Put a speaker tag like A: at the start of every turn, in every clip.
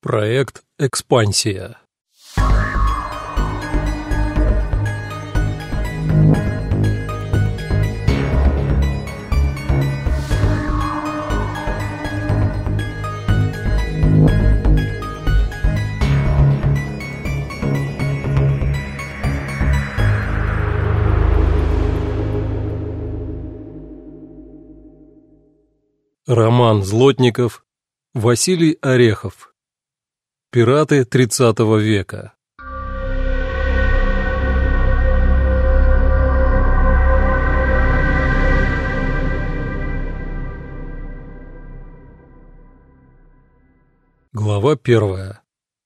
A: Проект «Экспансия». Роман Злотников, Василий Орехов. Пираты XX века. Глава 1.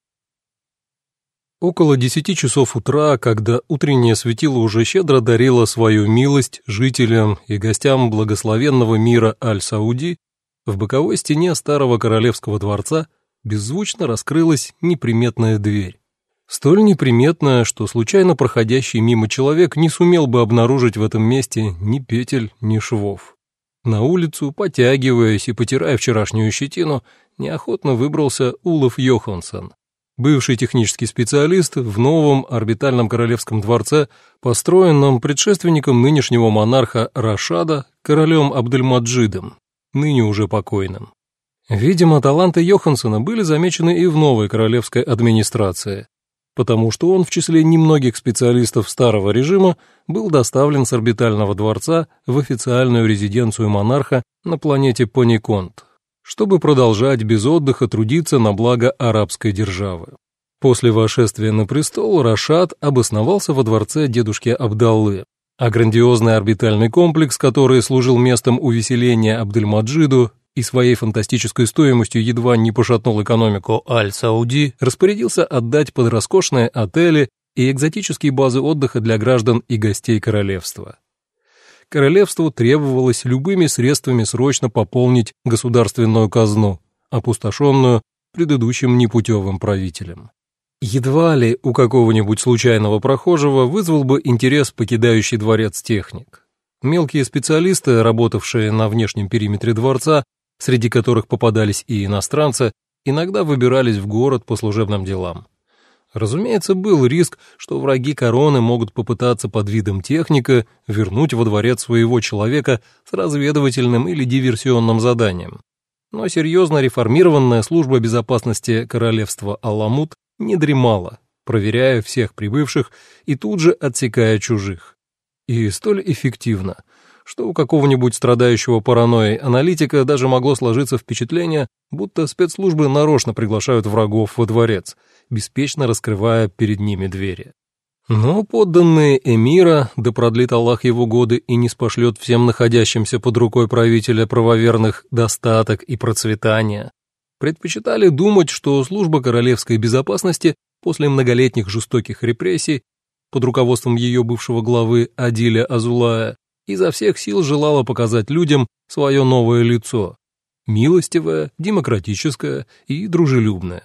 A: Около 10 часов утра, когда утреннее светило уже щедро дарило свою милость жителям и гостям благословенного мира Аль-Сауди, в боковой стене старого королевского дворца беззвучно раскрылась неприметная дверь. Столь неприметная, что случайно проходящий мимо человек не сумел бы обнаружить в этом месте ни петель, ни швов. На улицу, потягиваясь и потирая вчерашнюю щетину, неохотно выбрался Улов Йоханссон, бывший технический специалист в новом орбитальном королевском дворце, построенном предшественником нынешнего монарха Рашада, королем Абдельмаджидом, ныне уже покойным. Видимо, таланты Йоханссона были замечены и в новой королевской администрации, потому что он в числе немногих специалистов старого режима был доставлен с орбитального дворца в официальную резиденцию монарха на планете Пониконт, чтобы продолжать без отдыха трудиться на благо арабской державы. После восшествия на престол Рашад обосновался во дворце дедушки Абдаллы, а грандиозный орбитальный комплекс, который служил местом увеселения Абдельмаджиду и своей фантастической стоимостью едва не пошатнул экономику Аль-Сауди, распорядился отдать под роскошные отели и экзотические базы отдыха для граждан и гостей королевства. Королевству требовалось любыми средствами срочно пополнить государственную казну, опустошенную предыдущим непутевым правителем. Едва ли у какого-нибудь случайного прохожего вызвал бы интерес покидающий дворец техник. Мелкие специалисты, работавшие на внешнем периметре дворца, среди которых попадались и иностранцы, иногда выбирались в город по служебным делам. Разумеется, был риск, что враги короны могут попытаться под видом техника вернуть во дворец своего человека с разведывательным или диверсионным заданием. Но серьезно реформированная служба безопасности королевства Аламут не дремала, проверяя всех прибывших и тут же отсекая чужих. И столь эффективно, что у какого-нибудь страдающего паранойей аналитика даже могло сложиться впечатление, будто спецслужбы нарочно приглашают врагов во дворец, беспечно раскрывая перед ними двери. Но подданные эмира, да продлит Аллах его годы и не спошлет всем находящимся под рукой правителя правоверных достаток и процветания, предпочитали думать, что служба королевской безопасности после многолетних жестоких репрессий под руководством ее бывшего главы Адиля Азулая изо всех сил желала показать людям свое новое лицо – милостивое, демократическое и дружелюбное.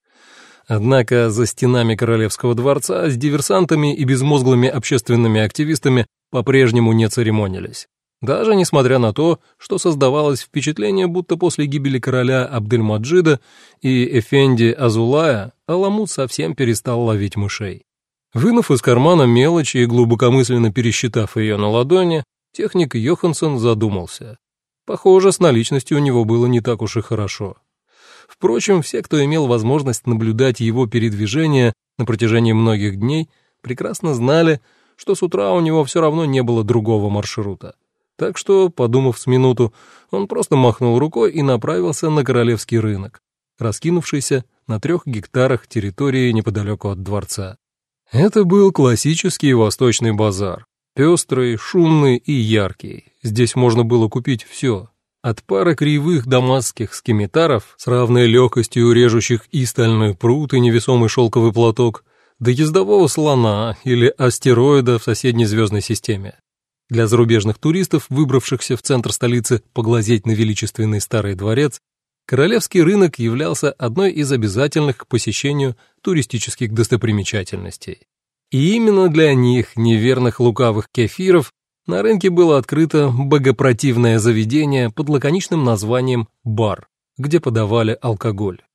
A: Однако за стенами королевского дворца с диверсантами и безмозглыми общественными активистами по-прежнему не церемонились. Даже несмотря на то, что создавалось впечатление, будто после гибели короля Абдельмаджида и эфенди Азулая Аламут совсем перестал ловить мышей. Вынув из кармана мелочь и глубокомысленно пересчитав ее на ладони, техник Йоханссон задумался. Похоже, с наличностью у него было не так уж и хорошо. Впрочем, все, кто имел возможность наблюдать его передвижения на протяжении многих дней, прекрасно знали, что с утра у него все равно не было другого маршрута. Так что, подумав с минуту, он просто махнул рукой и направился на королевский рынок, раскинувшийся на 3 гектарах территории неподалеку от дворца. Это был классический восточный базар, пестрый, шумный и яркий. Здесь можно было купить все. От пары кривых дамасских скимитаров с равной легкостью режущих и стальной прут, и невесомый шелковый платок, до ездового слона или астероида в соседней звездной системе. Для зарубежных туристов, выбравшихся в центр столицы поглазеть на величественный старый дворец, королевский рынок являлся одной из обязательных к посещению туристических достопримечательностей. И именно для них, неверных лукавых кефиров, на рынке было открыто богопротивное заведение под лаконичным названием «бар», где подавали алкоголь.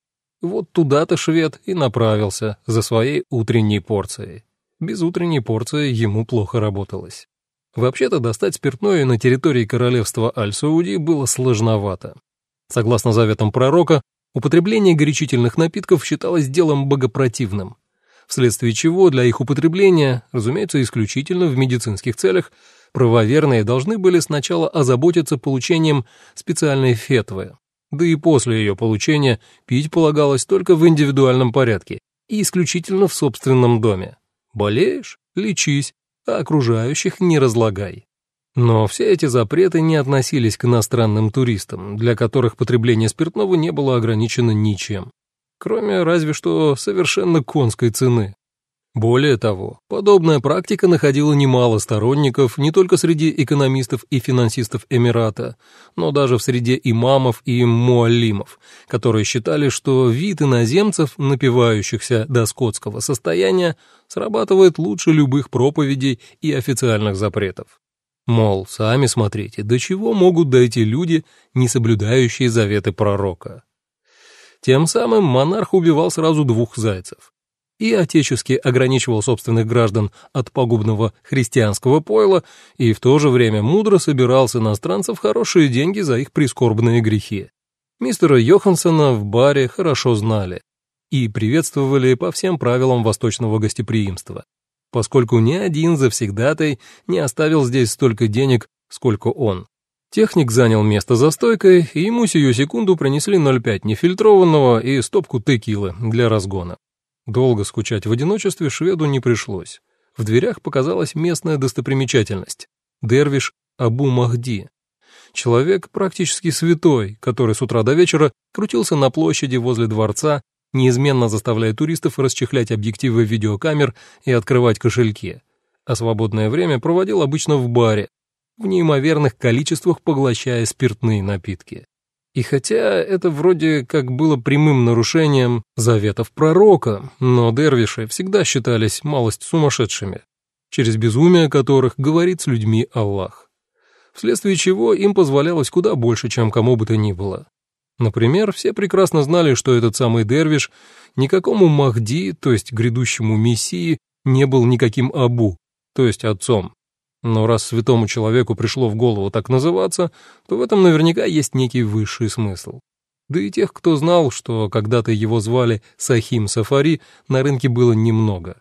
A: Вот туда-то швед и направился за своей утренней порцией. Без утренней порции ему плохо работалось. Вообще-то достать спиртное на территории королевства Аль-Сауди было сложновато. Согласно заветам пророка, употребление горячительных напитков считалось делом богопротивным, вследствие чего для их употребления, разумеется, исключительно в медицинских целях, правоверные должны были сначала озаботиться получением специальной фетвы, да и после ее получения пить полагалось только в индивидуальном порядке и исключительно в собственном доме. Болеешь – лечись, а окружающих не разлагай. Но все эти запреты не относились к иностранным туристам, для которых потребление спиртного не было ограничено ничем, кроме разве что совершенно конской цены. Более того, подобная практика находила немало сторонников не только среди экономистов и финансистов Эмирата, но даже в среде имамов и муаллимов, которые считали, что вид иноземцев, напивающихся до скотского состояния, срабатывает лучше любых проповедей и официальных запретов. Мол, сами смотрите, до чего могут дойти люди, не соблюдающие заветы пророка. Тем самым монарх убивал сразу двух зайцев. И отечески ограничивал собственных граждан от пагубного христианского пойла, и в то же время мудро собирал с иностранцев хорошие деньги за их прискорбные грехи. Мистера Йоханссона в баре хорошо знали и приветствовали по всем правилам восточного гостеприимства, поскольку ни один завсегдатай не оставил здесь столько денег, сколько он. Техник занял место за стойкой, и ему сию секунду принесли 0,5 нефильтрованного и стопку текилы для разгона. Долго скучать в одиночестве шведу не пришлось. В дверях показалась местная достопримечательность — дервиш Абу Махди. Человек практически святой, который с утра до вечера крутился на площади возле дворца, неизменно заставляя туристов расчехлять объективы видеокамер и открывать кошельки, а свободное время проводил обычно в баре, в неимоверных количествах поглощая спиртные напитки. И хотя это вроде как было прямым нарушением заветов пророка, но дервиши всегда считались малость сумасшедшими, через безумие которых говорит с людьми Аллах, вследствие чего им позволялось куда больше, чем кому бы то ни было. Например, все прекрасно знали, что этот самый дервиш никакому Махди, то есть грядущему мессии, не был никаким Абу, то есть отцом. Но раз святому человеку пришло в голову так называться, то в этом наверняка есть некий высший смысл. Да и тех, кто знал, что когда-то его звали Сахим Сафари, на рынке было немного.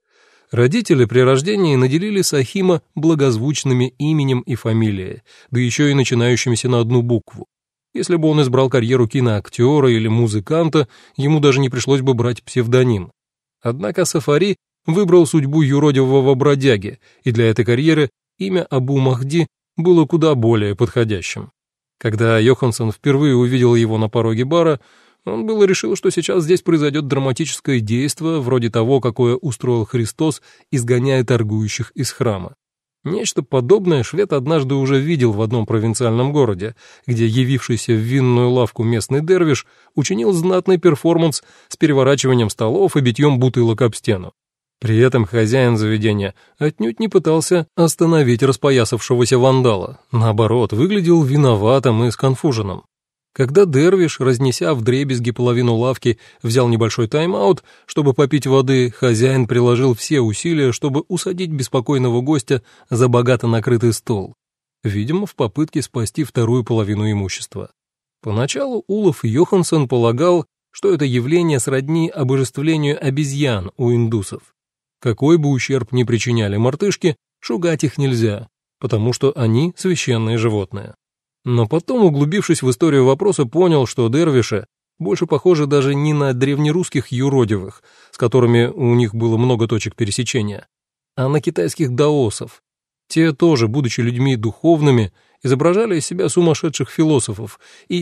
A: Родители при рождении наделили Сахима благозвучными именем и фамилией, да еще и начинающимися на одну букву. Если бы он избрал карьеру киноактера или музыканта, ему даже не пришлось бы брать псевдоним. Однако Сафари выбрал судьбу юродивого бродяги, и для этой карьеры имя Абу Махди было куда более подходящим. Когда Йоханссон впервые увидел его на пороге бара, он было решил, что сейчас здесь произойдет драматическое действо, вроде того, какое устроил Христос, изгоняя торгующих из храма. Нечто подобное швед однажды уже видел в одном провинциальном городе, где явившийся в винную лавку местный дервиш учинил знатный перформанс с переворачиванием столов и битьем бутылок об стену. При этом хозяин заведения отнюдь не пытался остановить распоясавшегося вандала, наоборот, выглядел виноватым и сконфуженным. Когда дервиш, разнеся вдребезги половину лавки, взял небольшой тайм-аут, чтобы попить воды, хозяин приложил все усилия, чтобы усадить беспокойного гостя за богато накрытый стол, видимо, в попытке спасти вторую половину имущества. Поначалу Улов Йоханссон полагал, что это явление сродни обожествлению обезьян у индусов. Какой бы ущерб ни причиняли мартышки, шугать их нельзя, потому что они священные животные. Но потом, углубившись в историю вопроса, понял, что дервиши больше похожи даже не на древнерусских юродивых, с которыми у них было много точек пересечения, а на китайских даосов. Те тоже, будучи людьми духовными, изображали из себя сумасшедших философов и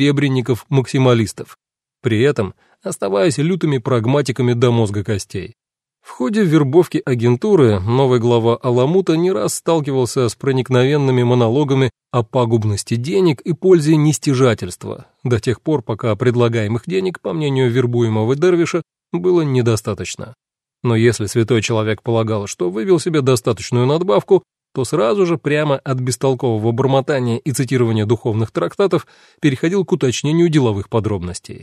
A: бессеребренников-максималистов, при этом оставаясь лютыми прагматиками до мозга костей. В ходе вербовки агентуры новый глава Аламута не раз сталкивался с проникновенными монологами о пагубности денег и пользе нестяжательства, до тех пор, пока предлагаемых денег, по мнению вербуемого дервиша, было недостаточно. Но если святой человек полагал, что выбил себе достаточную надбавку, то сразу же прямо от бестолкового бормотания и цитирования духовных трактатов переходил к уточнению деловых подробностей.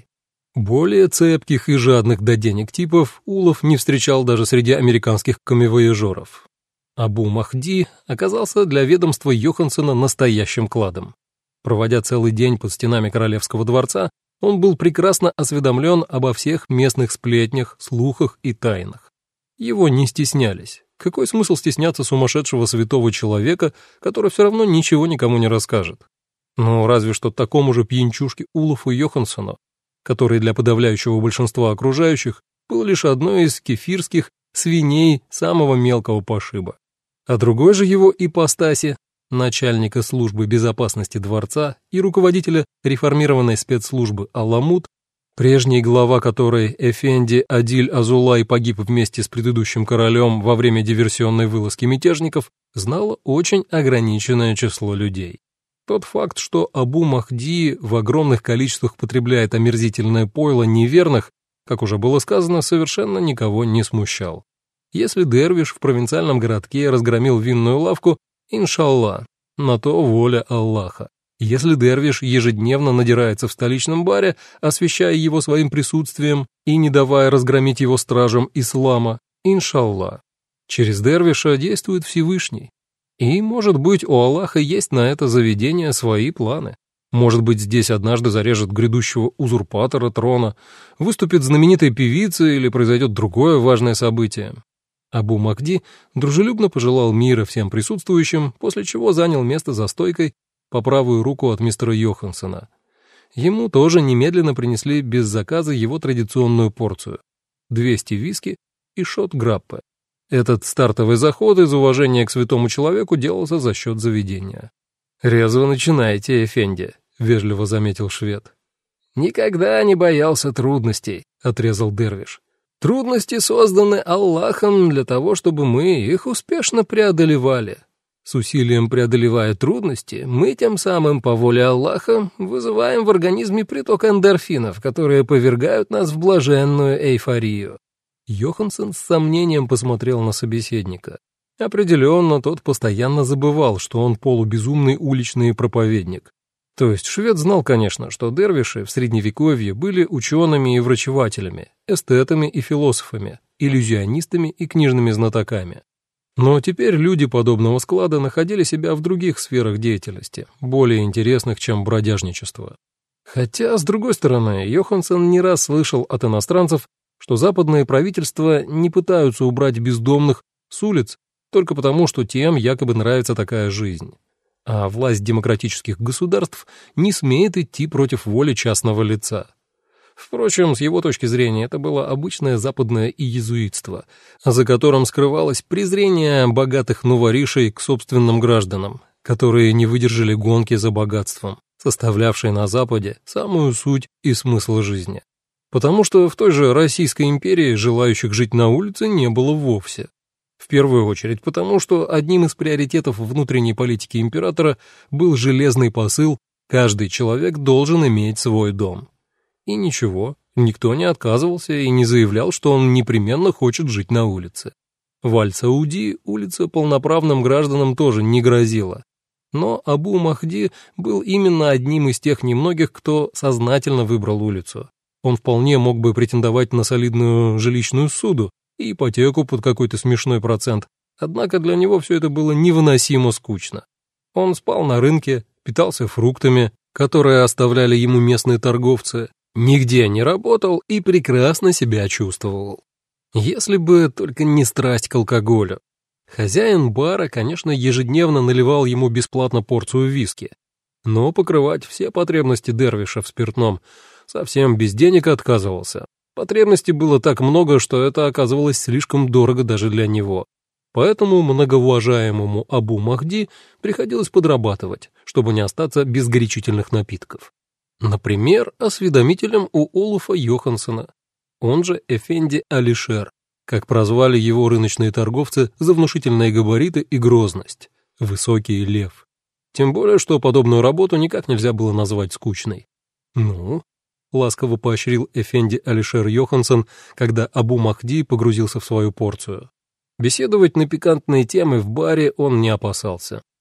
A: Более цепких и жадных до денег типов Улов не встречал даже среди американских камевояжеров. Абу Махди оказался для ведомства Йоханссона настоящим кладом. Проводя целый день под стенами королевского дворца, он был прекрасно осведомлен обо всех местных сплетнях, слухах и тайнах. Его не стеснялись. Какой смысл стесняться сумасшедшего святого человека, который все равно ничего никому не расскажет? Ну, разве что такому же пьянчушке Улафу Йоханссону, который для подавляющего большинства окружающих был лишь одной из кефирских свиней самого мелкого пошиба. А другой же его ипостаси, начальника службы безопасности дворца и руководителя реформированной спецслужбы Аламут, прежний глава которой Эфенди Адиль Азулай погиб вместе с предыдущим королем во время диверсионной вылазки мятежников, знало очень ограниченное число людей. Тот факт, что Абу Махди в огромных количествах потребляет омерзительное пойло неверных, как уже было сказано, совершенно никого не смущал. Если дервиш в провинциальном городке разгромил винную лавку, иншаллах, на то воля Аллаха. Если дервиш ежедневно надирается в столичном баре, освещая его своим присутствием и не давая разгромить его стражам ислама, иншаллах, через дервиша действует Всевышний. И, может быть, у Аллаха есть на это заведение свои планы. Может быть, здесь однажды зарежет грядущего узурпатора трона, выступит знаменитой певица или произойдет другое важное событие. Абу Махди дружелюбно пожелал мира всем присутствующим, после чего занял место за стойкой по правую руку от мистера Йоханссона. Ему тоже немедленно принесли без заказа его традиционную порцию — 200 виски и шот граппе. Этот стартовый заход из уважения к святому человеку делался за счет заведения. «Резво начинаете, Эфенди», — вежливо заметил швед. «Никогда не боялся трудностей», — отрезал дервиш. «Трудности созданы Аллахом для того, чтобы мы их успешно преодолевали. С усилием преодолевая трудности, мы тем самым по воле Аллаха вызываем в организме приток эндорфинов, которые повергают нас в блаженную эйфорию». Йоханссон с сомнением посмотрел на собеседника. Определенно, тот постоянно забывал, что он полубезумный уличный проповедник. То есть швед знал, конечно, что дервиши в Средневековье были учеными и врачевателями, эстетами и философами, иллюзионистами и книжными знатоками. Но теперь люди подобного склада находили себя в других сферах деятельности, более интересных, чем бродяжничество. Хотя, с другой стороны, Йоханссон не раз слышал от иностранцев, что западные правительства не пытаются убрать бездомных с улиц только потому, что тем якобы нравится такая жизнь. А власть демократических государств не смеет идти против воли частного лица. Впрочем, с его точки зрения, это было обычное западное иезуитство, за которым скрывалось презрение богатых новоришей к собственным гражданам, которые не выдержали гонки за богатством, составлявшей на Западе самую суть и смысл жизни. Потому что в той же Российской империи желающих жить на улице не было вовсе. В первую очередь потому, что одним из приоритетов внутренней политики императора был железный посыл «каждый человек должен иметь свой дом». И ничего, никто не отказывался и не заявлял, что он непременно хочет жить на улице. В Аль-Сауди улица полноправным гражданам тоже не грозила. Но Абу Махди был именно одним из тех немногих, кто сознательно выбрал улицу. Он вполне мог бы претендовать на солидную жилищную ссуду и ипотеку под какой-то смешной процент, однако для него все это было невыносимо скучно. Он спал на рынке, питался фруктами, которые оставляли ему местные торговцы, нигде не работал и прекрасно себя чувствовал. Если бы только не страсть к алкоголю. Хозяин бара, конечно, ежедневно наливал ему бесплатно порцию виски, но покрывать все потребности дервиша в спиртном совсем без денег отказывался. Потребностей было так много, что это оказывалось слишком дорого даже для него. Поэтому многоуважаемому Абу Махди приходилось подрабатывать, чтобы не остаться без горячительных напитков. Например, осведомителем у Олафа Йоханссона, он же Эфенди Алишер, как прозвали его рыночные торговцы за внушительные габариты и грозность — высокий лев. Тем более, что подобную работу никак нельзя было назвать скучной. «Ну?» — ласково поощрил Эфенди Алишер Йоханссон, когда Абу Махди погрузился в свою порцию. Беседовать на пикантные темы в баре он не опасался.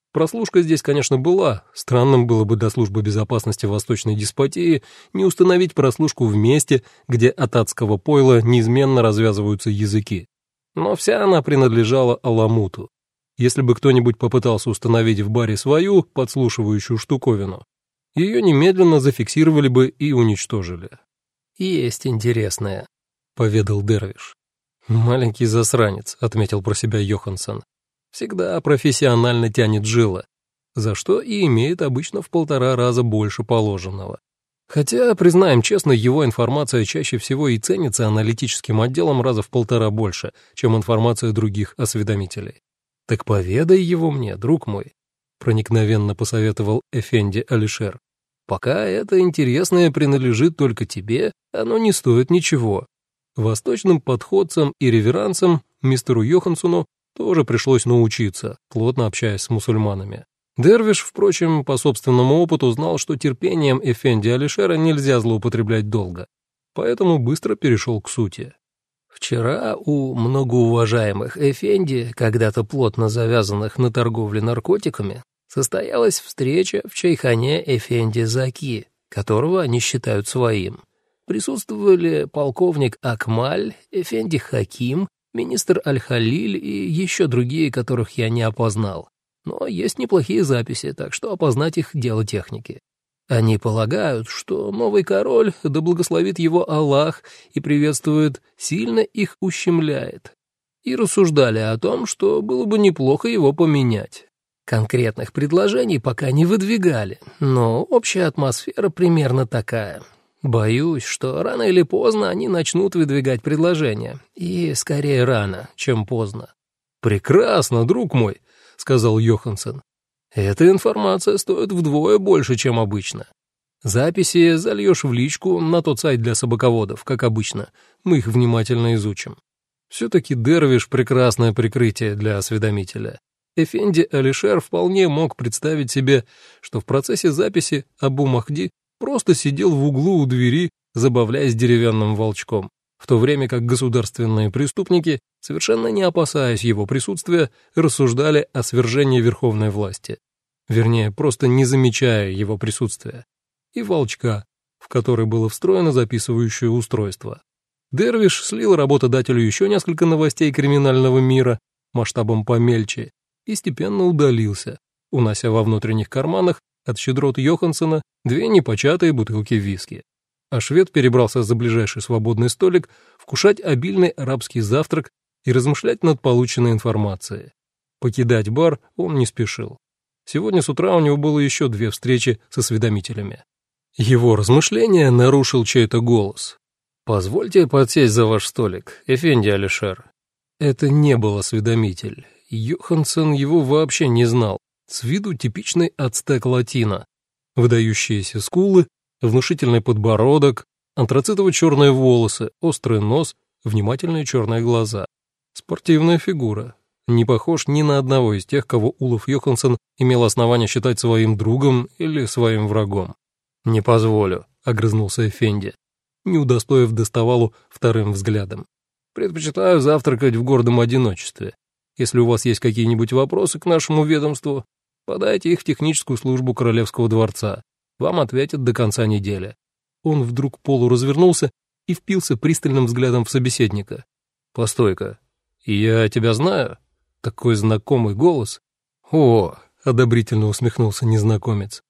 A: Прослушка здесь, конечно, была. Странным было бы для службы безопасности Восточной деспотии не установить прослушку в месте, где от адского пойла неизменно развязываются языки. Но вся она принадлежала Аламуту. Если бы кто-нибудь попытался установить в баре свою подслушивающую штуковину, ее немедленно зафиксировали бы и уничтожили. «Есть интересное», — поведал Дервиш. «Маленький засранец», — отметил про себя Йоханссон. «Всегда профессионально тянет жило, за что и имеет обычно в 1,5 раза больше положенного. Хотя, признаем честно, его информация чаще всего и ценится аналитическим отделом раза в 1,5 больше, чем информация других осведомителей. Так поведай его мне, друг мой», — проникновенно посоветовал Эфенди Алишер. «Пока это интересное принадлежит только тебе, оно не стоит ничего». Восточным подходцам и реверансам мистеру Йоханссону тоже пришлось научиться, плотно общаясь с мусульманами. Дервиш, впрочем, по собственному опыту знал, что терпением Эфенди Алишера нельзя злоупотреблять долго, поэтому быстро перешел к сути. «Вчера у многоуважаемых Эфенди, когда-то плотно завязанных на торговле наркотиками, состоялась встреча в чайхане Эфенди Заки, которого они считают своим. Присутствовали полковник Акмаль, Эфенди Хаким, министр Аль-Халиль и еще другие, которых я не опознал. Но есть неплохие записи, так что опознать их — дело техники. Они полагают, что новый король, да благословит его Аллах и приветствует, сильно их ущемляет. И рассуждали о том, что было бы неплохо его поменять. Конкретных предложений пока не выдвигали, но общая атмосфера примерно такая. Боюсь, что рано или поздно они начнут выдвигать предложения, и скорее рано, чем поздно». «Прекрасно, друг мой», — сказал Йоханссон. «Эта информация стоит вдвое больше, чем обычно. Записи зальешь в личку на тот сайт для собаководов, как обычно. Мы их внимательно изучим». Все-таки Дервиш — прекрасное прикрытие для осведомителя. Эфенди Алишер вполне мог представить себе, что в процессе записи Абу Махди просто сидел в углу у двери, забавляясь деревянным волчком, в то время как государственные преступники, совершенно не опасаясь его присутствия, рассуждали о свержении верховной власти. Вернее, просто не замечая его присутствия. И волчка, в который было встроено записывающее устройство. Дервиш слил работодателю еще несколько новостей криминального мира, масштабом помельче, и степенно удалился, унося во внутренних карманах от щедрот Йоханссона 2 непочатые бутылки виски. А швед перебрался за ближайший свободный столик вкушать обильный арабский завтрак и размышлять над полученной информацией. Покидать бар он не спешил. Сегодня с утра у него было еще 2 встречи с осведомителями. Его размышления нарушил чей-то голос. «Позвольте подсесть за ваш столик, Эфенди Алишер». Это не был осведомитель. Йоханссон его вообще не знал. С виду типичный ацтек-латино. Выдающиеся скулы, внушительный подбородок, антрацитово-черные волосы, острый нос, внимательные черные глаза. Спортивная фигура. Не похож ни на одного из тех, кого Улов Йоханссон имел основание считать своим другом или своим врагом. «Не позволю», — огрызнулся Эфенди, не удостоив доставалу вторым взглядом. «Предпочитаю завтракать в гордом одиночестве. Если у вас есть какие-нибудь вопросы к нашему ведомству, подайте их в техническую службу Королевского дворца. Вам ответят до конца недели». Он вдруг полуразвернулся и впился пристальным взглядом в собеседника. «Постой-ка, я тебя знаю? Такой знакомый голос». «О!» — одобрительно усмехнулся незнакомец.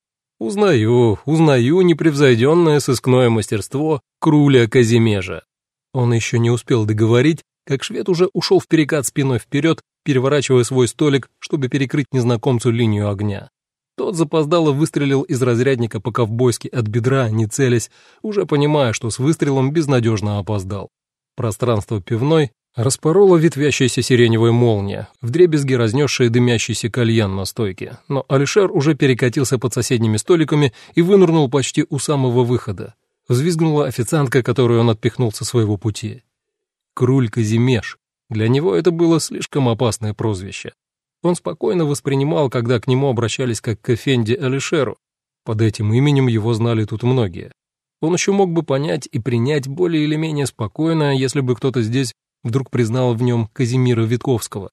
A: «Узнаю непревзойденное сыскное мастерство Круля Казимежа». Он еще не успел договорить, как швед уже ушел в перекат спиной вперед, переворачивая свой столик, чтобы перекрыть незнакомцу линию огня. Тот запоздало выстрелил из разрядника по-ковбойски от бедра, не целясь, уже понимая, что с выстрелом безнадежно опоздал. Пространство пивной распорола ветвящаяся сиреневая молния, вдребезги разнесшая дымящийся кальян на стойке, но Алишер уже перекатился под соседними столиками и вынырнул почти у самого выхода. Взвизгнула официантка, которую он отпихнул со своего пути. Круль Казимеж. Для него это было слишком опасное прозвище. Он спокойно воспринимал, когда к нему обращались как к Эфенди Алишеру. Под этим именем его знали тут многие. Он еще мог бы понять и принять более или менее спокойно, если бы кто-то здесь вдруг признал в нем Казимира Витковского.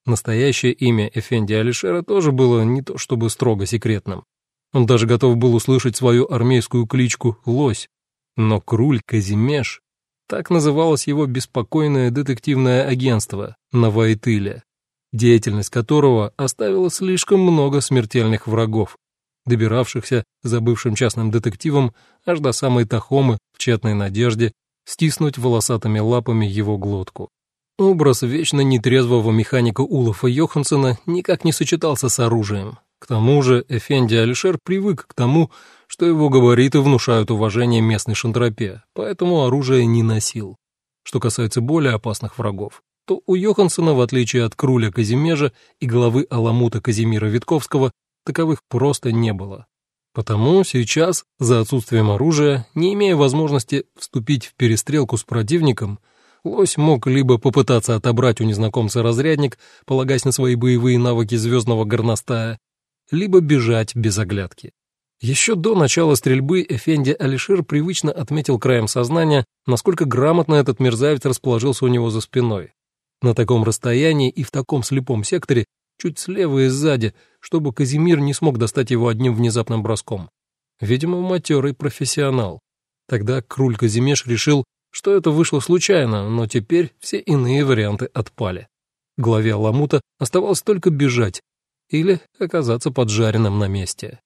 A: Настоящее имя эфенди Алишера тоже было не то чтобы строго секретным. Он даже готов был услышать свою армейскую кличку «Лось». Но Круль Казимеш — так называлось его беспокойное детективное агентство на Вайтыле, деятельность которого оставила слишком много смертельных врагов, добиравшихся за бывшим частным детективом аж до самой Тахомы в тщетной надежде стиснуть волосатыми лапами его глотку. Образ вечно нетрезвого механика Улафа Йоханссона никак не сочетался с оружием. К тому же эфенди Алишер привык к тому, что его габариты внушают уважение местной шантропе, поэтому оружие не носил. Что касается более опасных врагов, то у Йоханссона, в отличие от Круля Казимежа и главы Аламута Казимира Витковского, таковых просто не было. Потому сейчас, за отсутствием оружия, не имея возможности вступить в перестрелку с противником, Лось мог либо попытаться отобрать у незнакомца разрядник, полагаясь на свои боевые навыки звездного горностая, либо бежать без оглядки. Еще до начала стрельбы эфенди Алишер привычно отметил краем сознания, насколько грамотно этот мерзавец расположился у него за спиной. На таком расстоянии и в таком слепом секторе, чуть слева и сзади, чтобы Казимир не смог достать его одним внезапным броском. Видимо, матерый профессионал. Тогда Круль Казимеш решил, что это вышло случайно, но теперь все иные варианты отпали. Главе Аламута оставалось только бежать или оказаться поджаренным на месте.